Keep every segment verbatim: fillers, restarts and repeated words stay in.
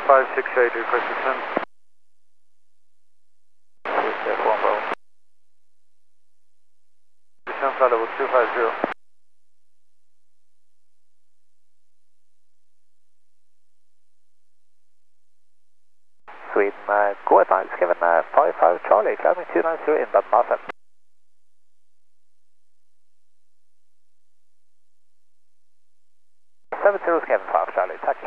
five six eight, request descent. F one Bravo. Descent flight level two five zero. Sweden, uh, go advance, given uh, five five Charlie, climbing two nine zero inbound Martha. seven zero Kevin five Charlie, tack.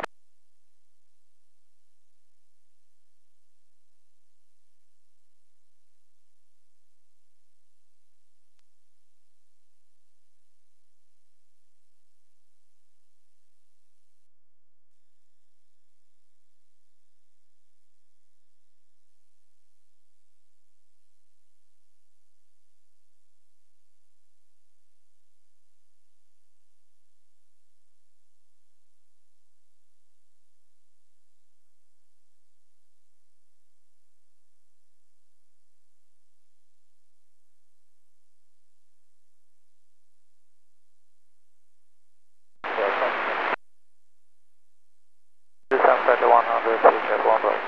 Descent flight one hundred, F one Bravo.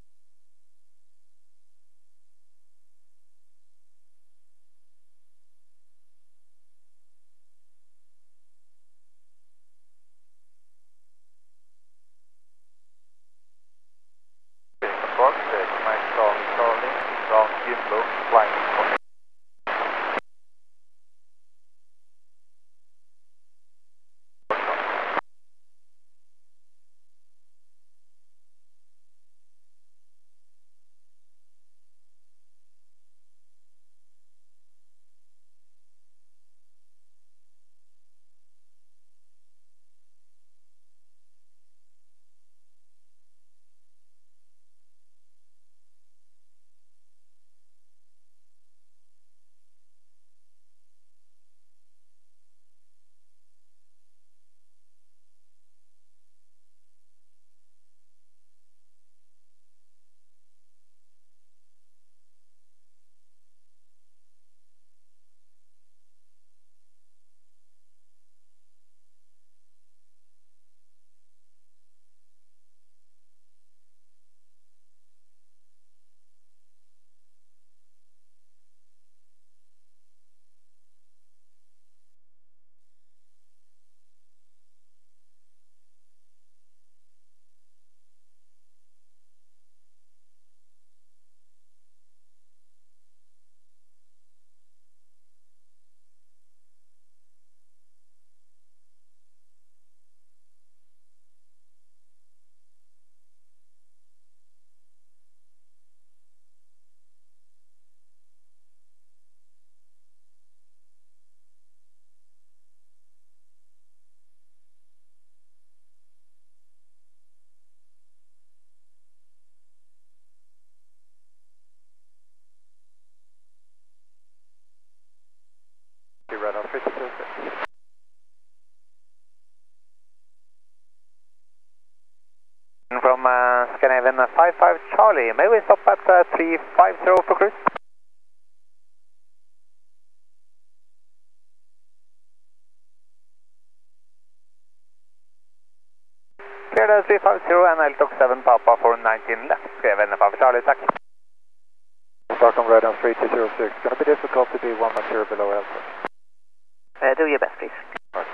Box, Mike Charlie, Charlie, ground gimbal, flying for radar three two six. From uh, Scandinavian uh, five five Charlie, may we stop at uh, three five zero for cruise? Clear the three five zero and L T O C seven Papa for nineteen left, Scandinavian five Charlie, tack. Stockholm radar three two zero six, gonna be difficult to be one material below Alpha. Uh, do your best, please. Right.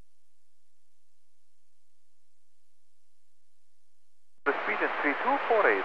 The speed is three two four eight.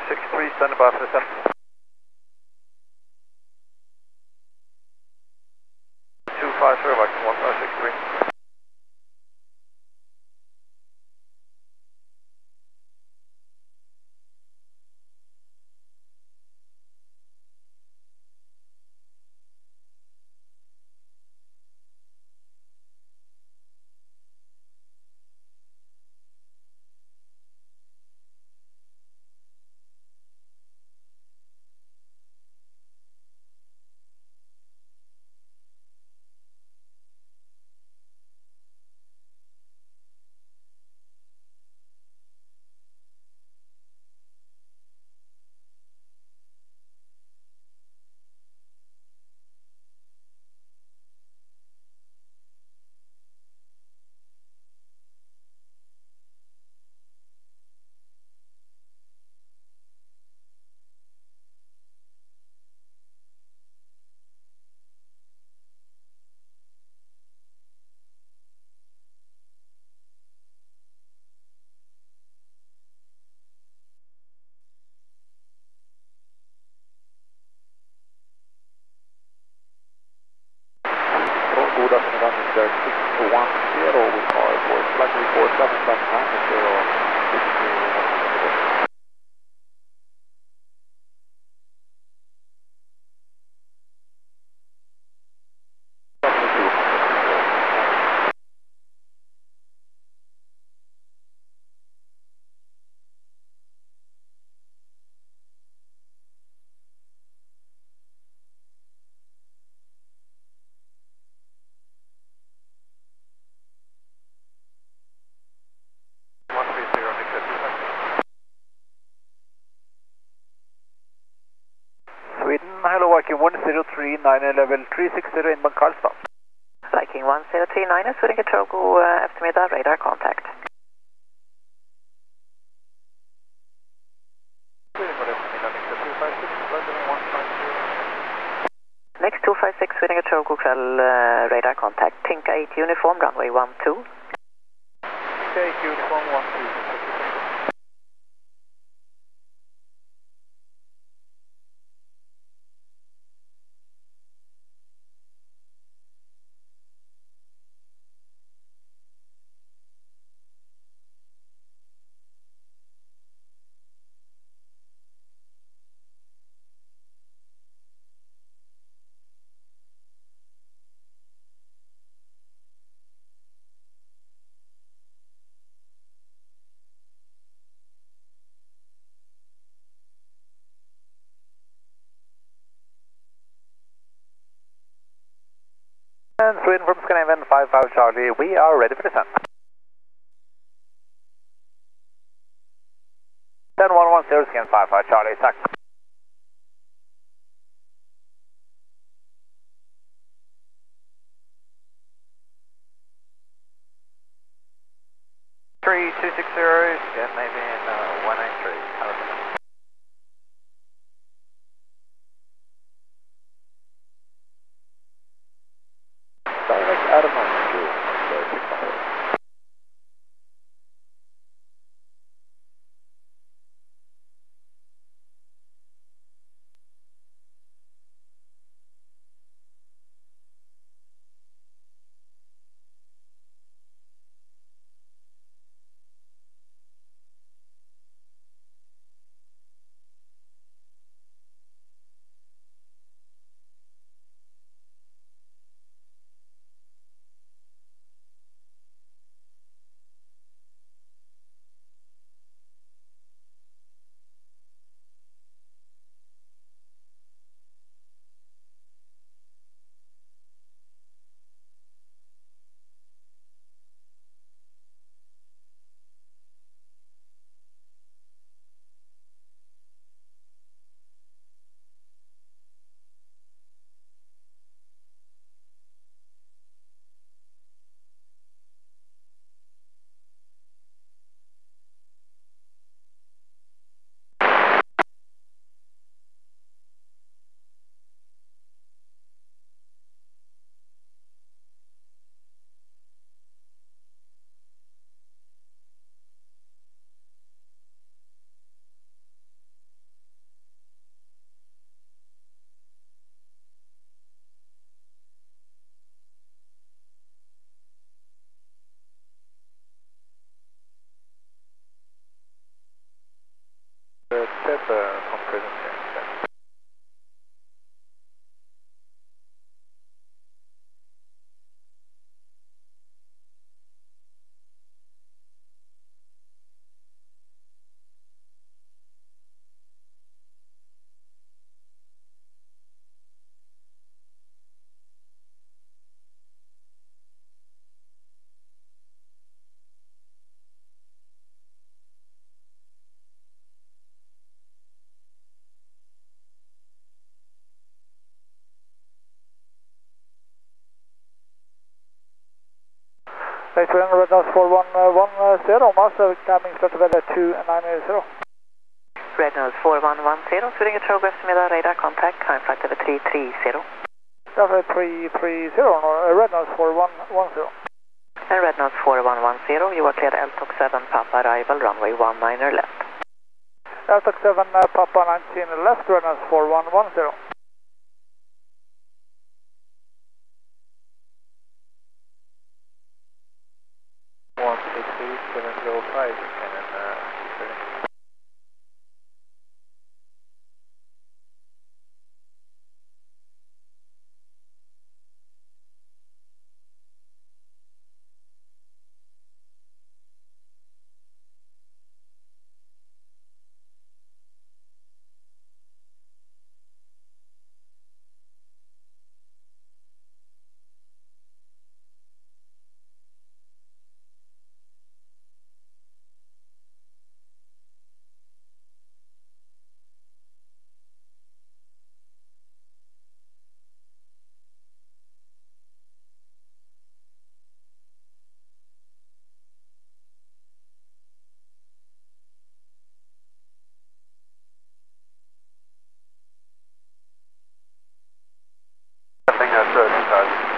six three, standing by for the descent. two five zero, Viking one five six three. God eftermiddag, mister six one zero, we are for flight four seven seven nine, zero six two one. Sweden, hello Viking one zero three nine, level three six zero inbound Karlstad. Viking one zero three nine, Sweden Togo, uh, eftermiddag, radar contact. Next two five six, Sweden Togo, kväll, uh, radar contact. Tinka eight uniform, runway one two. Tinka eight uniform one two. And Sweden from Scandinavian five five Charlie, we are ready for descent. ten one one zero, scan five five Charlie, tack. three two six zero, scan maybe in uh, one nine three. Direct Adam altitude, six hundred. State Sweden, red nose four one one zero, master coming start to weather two nine zero. Red nose four one one zero, Sweden Control eftermiddag, radar contact, climb flight over three three zero. Traffic three three zero, no, red nose four one one zero. And red nose four one one zero, you are clear L T O C seven Papa arrival, runway one niner left. L T O C seven Papa nineteen left, red nose four one one zero. one six eight seven zero five, Canon uh, nothing that's good.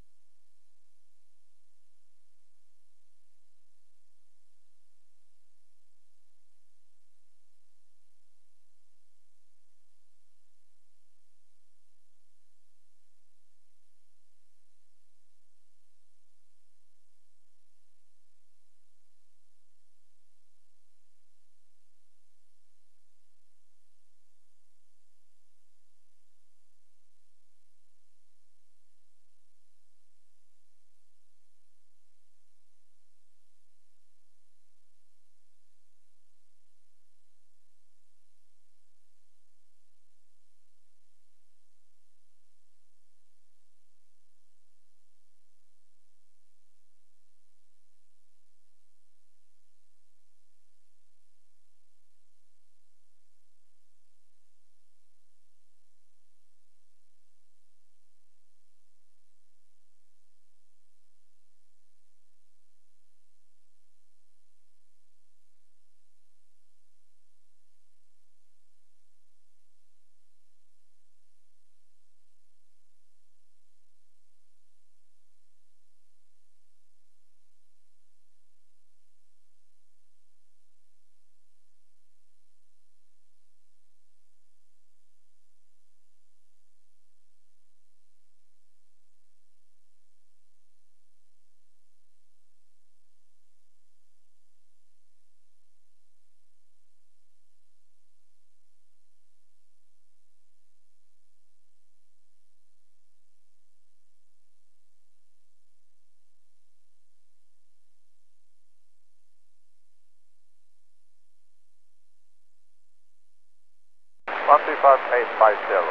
one three five eight five zero.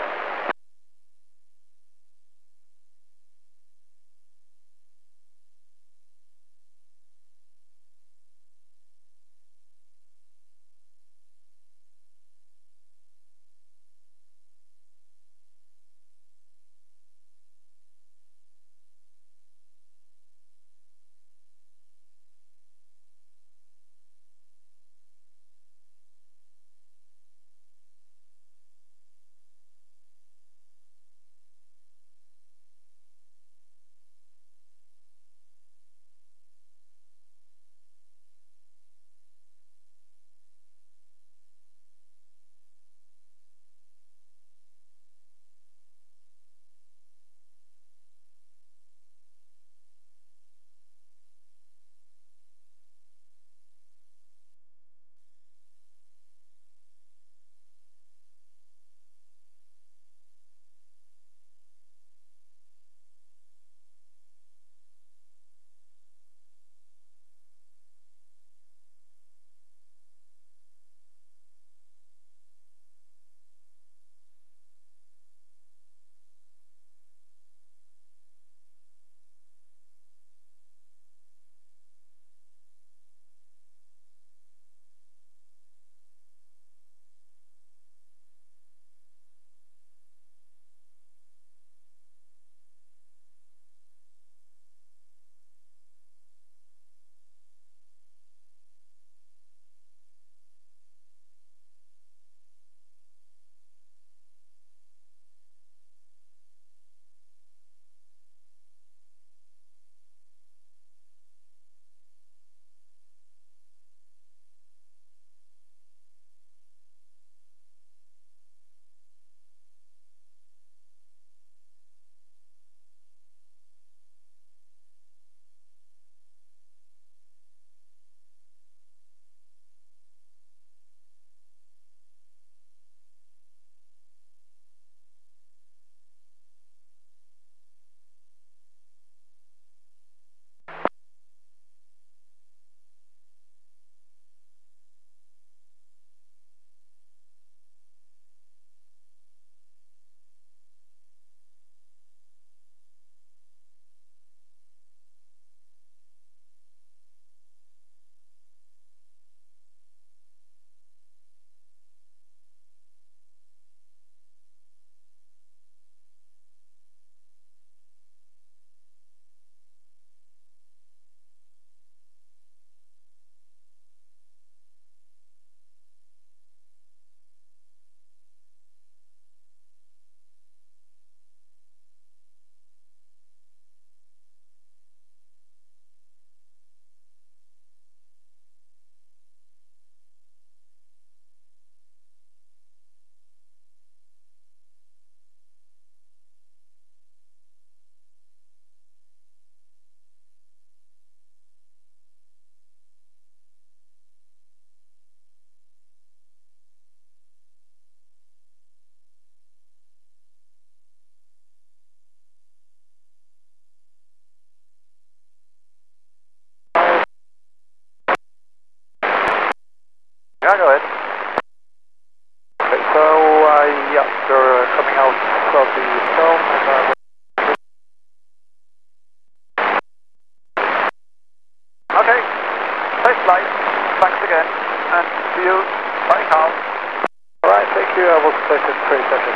Safe flight. Thanks again. And see you. Bye, Carl. Alright, thank you. I will station three sessions.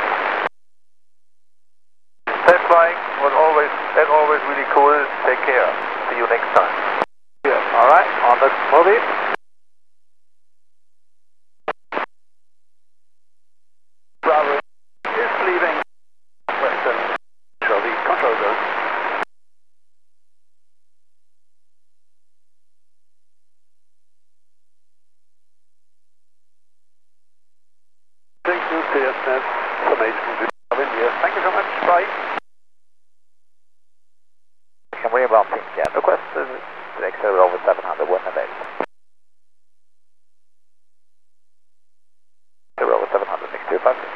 Safe flying was always, that's always really cool. Take care. See you next time. Yeah, alright, on the movie. Bravo is leaving Western Charlie control zone. Thank you, C S N S, summation of India. Thank you so much. Bye. Can we run ping again? Request direct server over seven hundred when available. Server over seven hundred, next two five.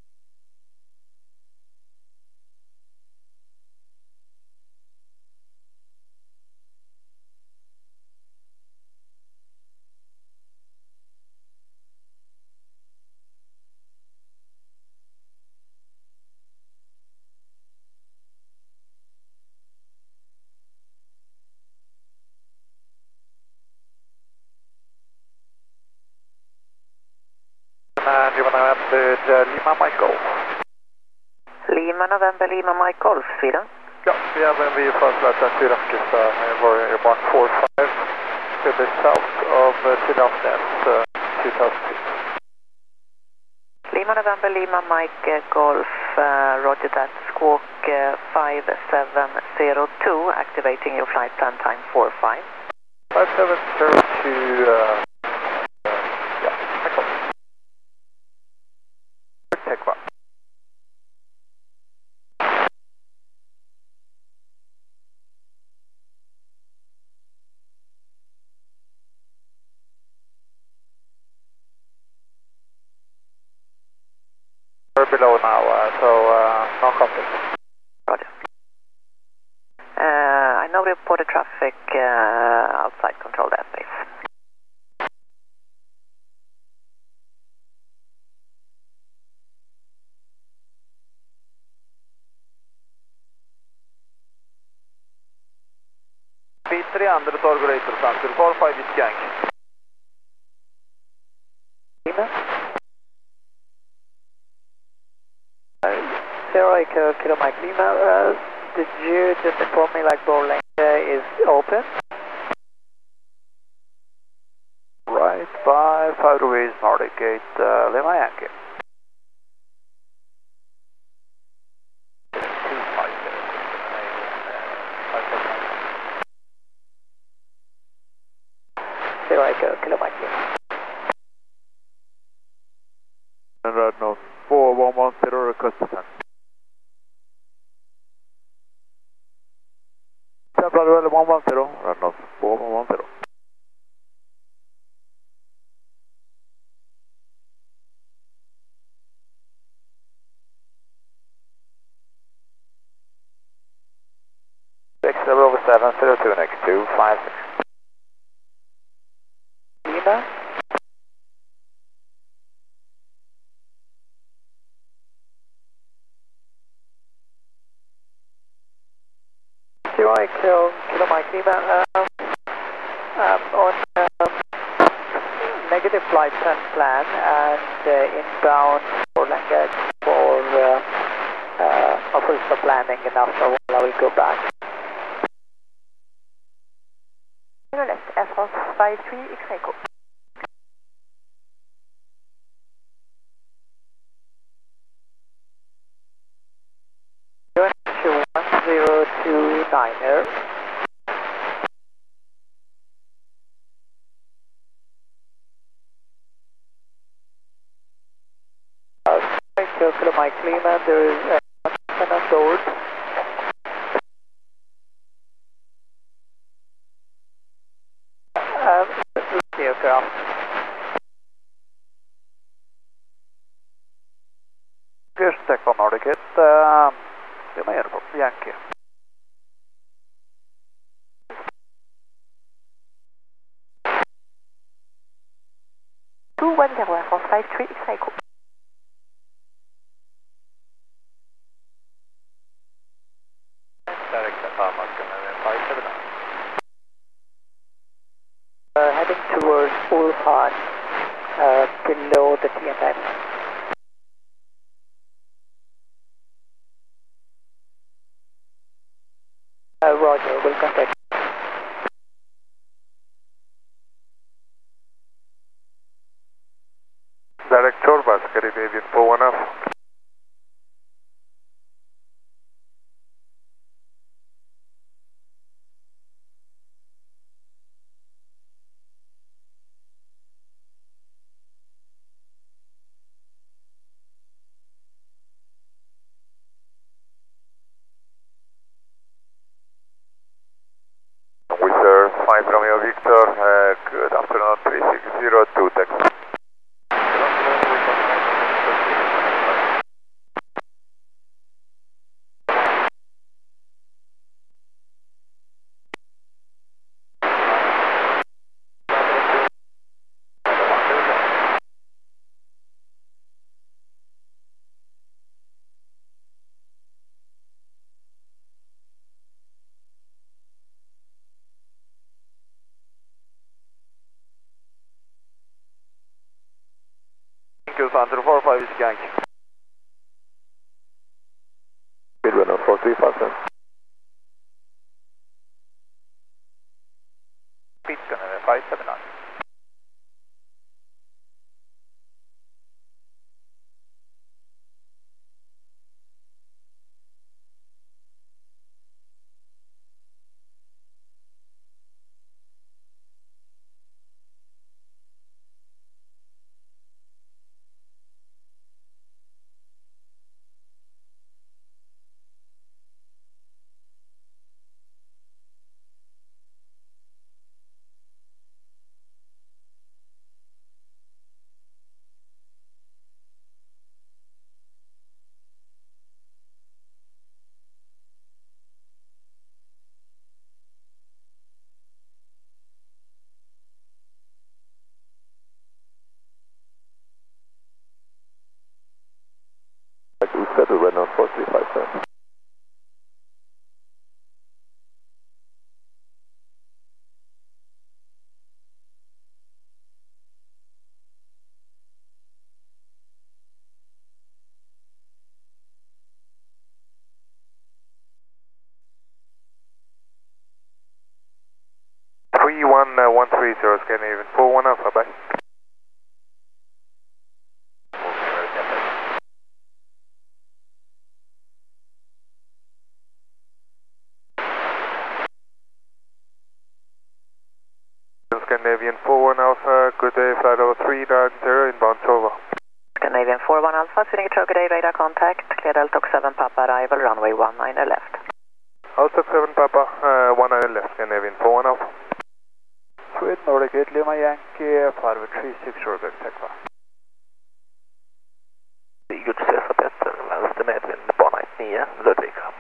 And you want to answer uh, Lima Mike Golf? Lima November Lima Mike Golf, Sweden. Ja, vi använder vi förslösa Sydafrika med vår Airborne four five to the south of uh, Sydafrika uh, two thousand two. Lima November Lima Mike uh, Golf, uh, roger that, squawk uh, five seven zero two, activating your flight plan time four five. five seven zero two, uh, uh, yeah, Mike Golf. Take one. We're below now, uh, so uh, no conflict. Roger. Uh, I now report the traffic uh, outside controlled airspace. B three hundred Torgorator Center, four five is gang. Lima? Zero Echo Kilo Mike Lima, uh, did you just inform me like bowling uh, is open? Right by five degrees Nordic Gate, uh, Lima Yankee. Zero Echo Kilo Mike Lima. And right now, four one one zero request descent. Central Rally one one zero, right now, four one one zero. Six zero over seven zero two next two five six. Lima? Zero Echo Kilo Mike Lima, um, um, on um, negative flight and plan and uh, inbound for language for uh, uh, official planning enough, so I will go back. Left, Air France five three X Echo. one zero two niner. Uh, Kilo Mike Lima, there is a person on board. Um, the aircraft. Here's Tech on Nordic Gate, uh, Lima Airport, Yankee. two one zero Air France five three X Echo. Direct Papa, five seven nine. Uh, heading towards Wuhan, uh, below the T M M. Uh, Roger, we'll contact. Direct Chorbas, Scandinavian four one Alpha. We serve five Romeo Victor, uh, good afternoon, three six zero two, taxi. Center four five is gang. Speed runner four three five seven. Speed Scanner five seven nine. We settle right now four three five seven. three one one three zero, Scandinavian four one Alpha, bye. Scandinavian four one Alpha, good day, flight over three nine zero, inbound Chova. Scandinavian four one Alpha, Sweden Turkiday radar contact, clear Delta seven Papa arrival, runway one nine left. Delta seven Papa, uh, one nine left, Scandinavian four one Alpha. Sweden Nordic eight Lima Yankee, five three six Robert, Tekva. Sigurd Cesar Petter, vänster medvind, bana ett nio, Ludvika.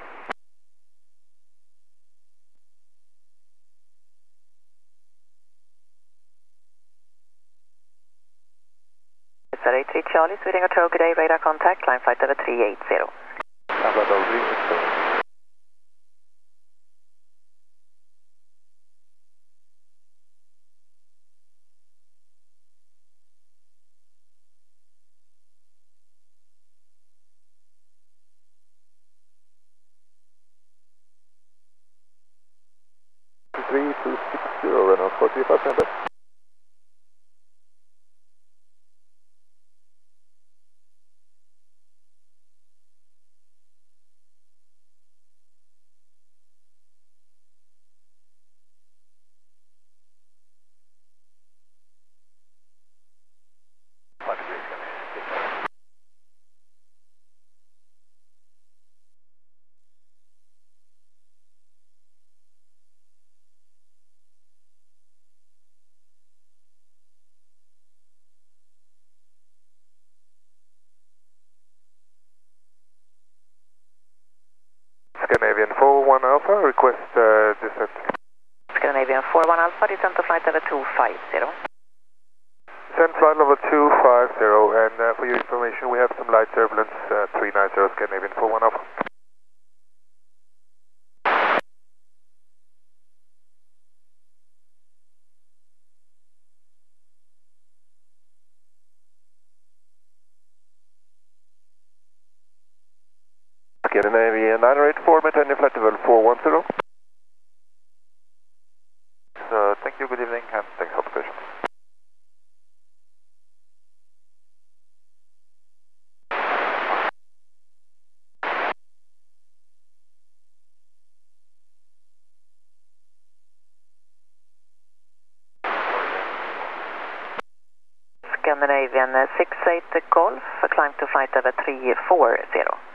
eight three Charlie, Sweden Turkiday radar contact, line flight over three eight zero. three two six zero, Renault four three five seven. Scandinavian four one Alpha, request uh, descent. Scandinavian four one Alpha, descent to flight level two five zero. Descent flight level two five zero, and uh, for your information, we have some light turbulence, uh, three nine zero, Scandinavian four one Alpha. nine eight four, maintain flight level four one zero. So, thank you, good evening, and thanks for the patient. Scandinavian six eight Golf, climb to flight level three four zero.